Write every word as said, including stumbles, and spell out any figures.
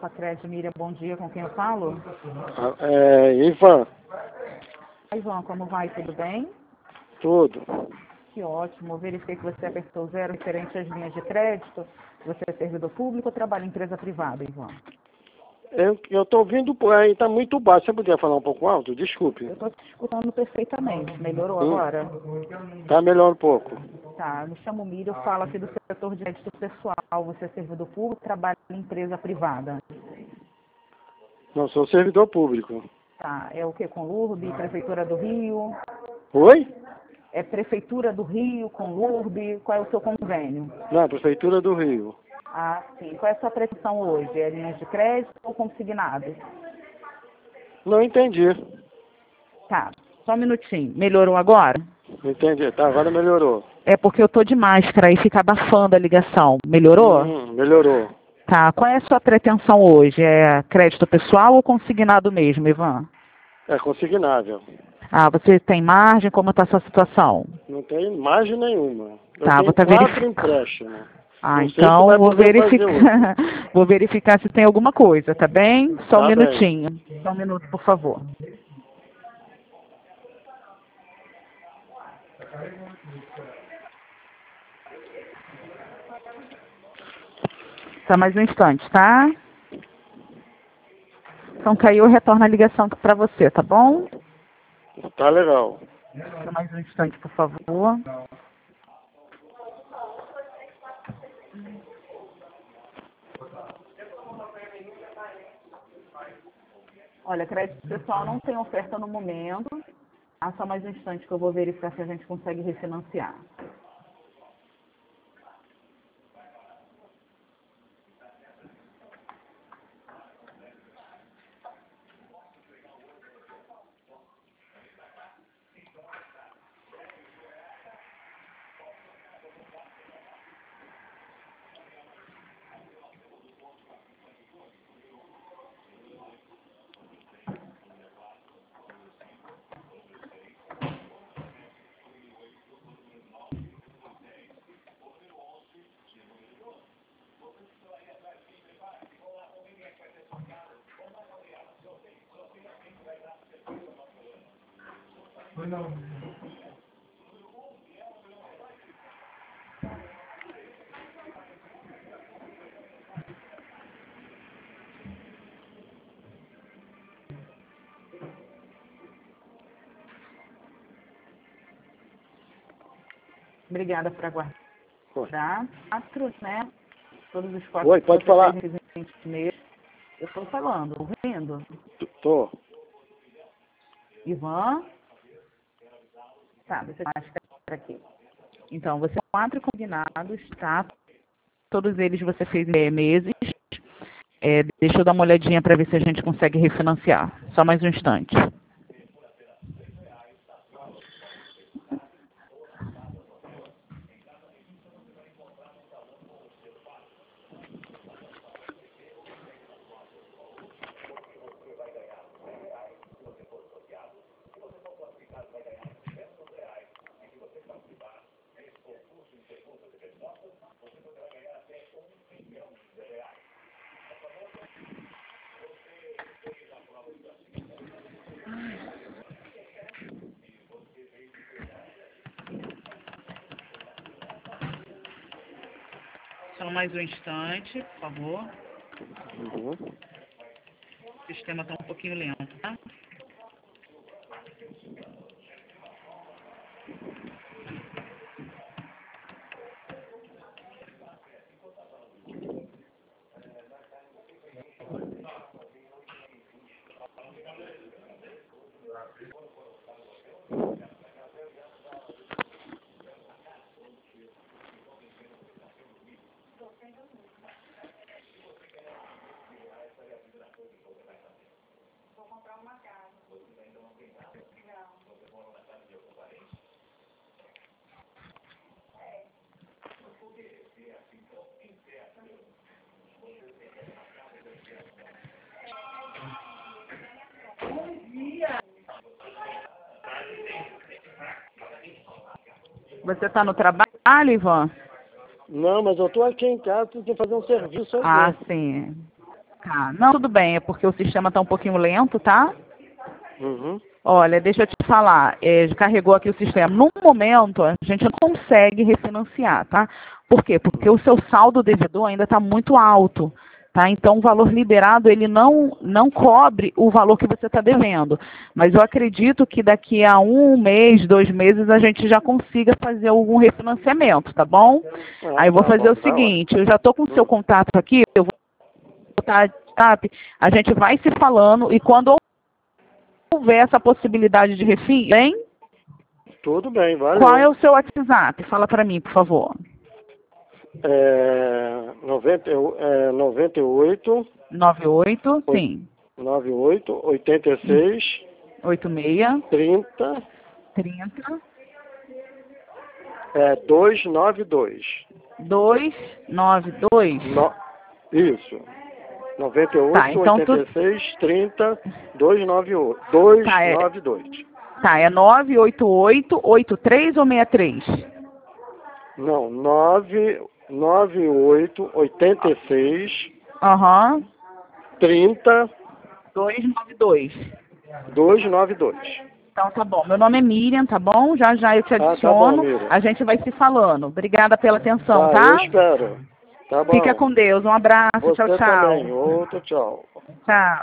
Pacred, Miriam, bom dia, com quem eu falo? É, Ivan. Ivan, como vai? Tudo bem? Tudo. Que ótimo. Verifiquei que você apertou zero referente às linhas de crédito. Você é servidor público ou trabalha em empresa privada, Ivan? Eu, eu tô ouvindo por aí, tá muito baixo. Você podia falar um pouco alto? Desculpe. Eu estou te escutando perfeitamente. Melhorou Hum, agora? Tá melhor um pouco. Tá, me chamo Miriam, eu falo aqui do setor de crédito pessoal. Você é servidor público ou trabalha em empresa privada? Não, sou servidor público. Tá, é o que? Com Lurb, Prefeitura do Rio? Oi? É Prefeitura do Rio, com Lurb? Qual é o seu convênio? Na Prefeitura do Rio. Ah, sim. Qual é a sua pretensão hoje? É linhas de crédito ou consignado? Não entendi. Tá, só um minutinho. Melhorou agora? Entendi. Tá, agora melhorou. É porque eu tô de máscara e fica abafando a ligação. Melhorou? Hum, melhorou. Tá, qual é a sua pretensão hoje? É crédito pessoal ou consignado mesmo, Ivan? É consignável. Ah, você tem margem? Como está a sua situação? Não tem margem nenhuma. Eu Tá, vou tenho tá quatro verificando. empréstimos. Ah, Não sei se então vai vou poder fazer outro. verificar. Vou verificar se tem alguma coisa, tá bem? Só um Tá bem. minutinho. Só um minuto, por favor. Só mais um instante, tá? Então caiu, retorna a ligação para você, tá bom? Tá legal. Só mais um instante, por favor. Olha, crédito pessoal não tem oferta no momento. Ah, só mais um instante que eu vou verificar se a gente consegue refinanciar. Obrigada por aguardar. Quatro, né? Todos os quatro Oi, que pode você falar. fez recentemente meses. Eu estou falando, ouvindo. Tô. Ivan? Tá, deixa eu máscara aqui. Então, você tem quatro combinados, tá? Todos eles você fez em meses. É, deixa eu dar uma olhadinha para ver se a gente consegue refinanciar. Só mais um instante. Só mais um instante, por favor. Uhum. O sistema está um pouquinho lento, tá? Você está no trabalho, Ivan? Não, mas eu tô aqui em casa, tenho que fazer um serviço Ah, aqui. sim. Tá, não, tudo bem, é porque o sistema está um pouquinho lento, tá? Uhum. Olha, deixa eu te falar, é, carregou aqui o sistema. No momento, a gente não consegue refinanciar, tá? Por quê? Porque o seu saldo devedor ainda está muito alto, tá? Então, o valor liberado, ele não, não cobre o valor que você está devendo. Mas eu acredito que daqui a um mês, dois meses, a gente já consiga fazer algum refinanciamento, tá bom? Ah, Aí eu vou tá fazer bom, o tá ótimo. seguinte, eu já estou com o seu Hum. contato aqui, eu vou botar, sabe? A gente vai se falando e quando houver essa possibilidade de refim, hein? Tudo bem, Qual é valeu. o seu WhatsApp? Fala para mim, por favor. É, noventa, é, noventa e oito, nove oito, oi- sim. noventa e oito, oitenta e seis, oito seis, trinta, trinta, é, duzentos e noventa e dois. dois nove dois. No, isso. noventa e Tá, oito, então oitenta tu. e seis, trinta, duzentos e noventa e oito. Tá, é, duzentos e noventa e dois. tá, é nove oito oito, oito três ou sessenta e três? Não, nove, noventa e oito, oitenta e seis, Aham. trinta, duzentos e noventa e dois. duzentos e noventa e dois. Então tá bom. Meu nome é Miriam, tá bom? Já já eu te Ah, tá bom, adiciono. Miriam. A gente vai se falando. Obrigada pela atenção, Tá, eu tá? espero. Tá Fica bom. com Deus. Um abraço. Tchau, Você tchau. também. Outro tchau. Tchau.